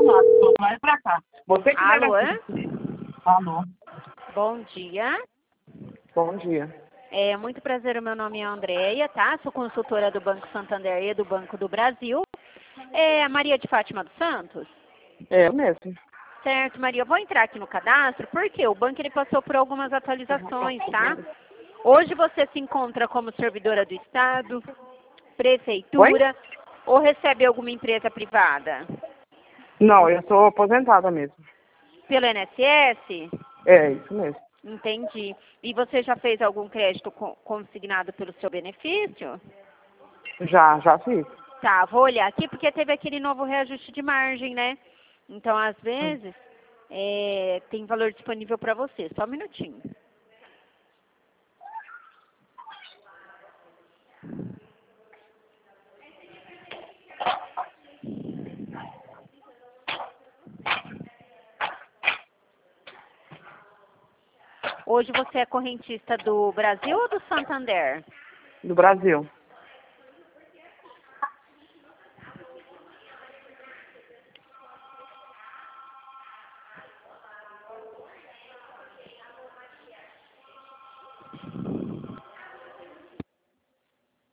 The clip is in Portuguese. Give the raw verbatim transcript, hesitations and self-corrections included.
lado, só vai pra cá. Você que Alô? vai... Alô? Bom dia. Bom dia. É muito prazer, o meu nome é Andréia, tá? Sou consultora do Banco Santander e do Banco do Brasil. É a Maria de Fátima dos Santos? É eu mesmo. Certo, Maria. Eu vou entrar aqui no cadastro, porque o banco ele passou por algumas atualizações, tá? Hoje você se encontra como servidora do Estado, prefeitura, Oi? ou recebe alguma empresa privada? Não, eu sou aposentada mesmo. Pelo I N S S? É, isso mesmo. Entendi. E você já fez algum crédito co- consignado pelo seu benefício? Já, já fiz. Tá, vou olhar aqui porque teve aquele novo reajuste de margem, né? Então, às vezes, é, tem valor disponível para você. Só um minutinho. Hoje você é correntista do Brasil ou do Santander? Do Brasil.